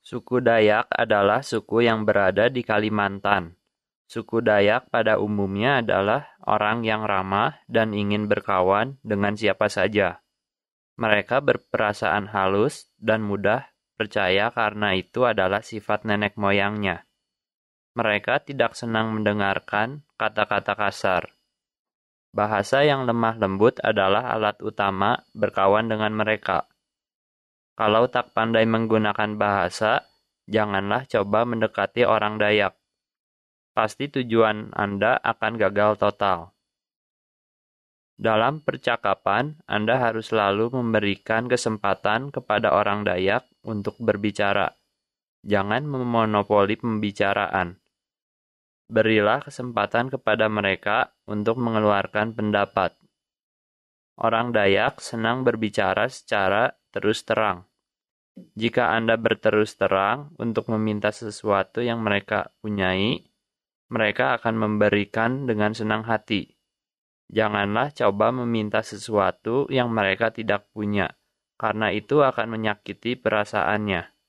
Suku Dayak adalah suku yang berada di Kalimantan. Suku Dayak pada umumnya adalah orang yang ramah dan ingin berkawan dengan siapa saja. Mereka berperasaan halus dan mudah percaya karena itu adalah sifat nenek moyangnya. Mereka tidak senang mendengarkan kata-kata kasar. Bahasa yang lemah lembut adalah alat utama berkawan dengan mereka. Kalau tak pandai menggunakan bahasa, janganlah coba mendekati orang Dayak. Pasti tujuan Anda akan gagal total. Dalam percakapan, Anda harus selalu memberikan kesempatan kepada orang Dayak untuk berbicara. Jangan memonopoli pembicaraan. Berilah kesempatan kepada mereka untuk mengeluarkan pendapat. Orang Dayak senang berbicara secara terus terang. Jika Anda berterus terang untuk meminta sesuatu yang mereka punyai, mereka akan memberikan dengan senang hati. Janganlah coba meminta sesuatu yang mereka tidak punya, karena itu akan menyakiti perasaannya.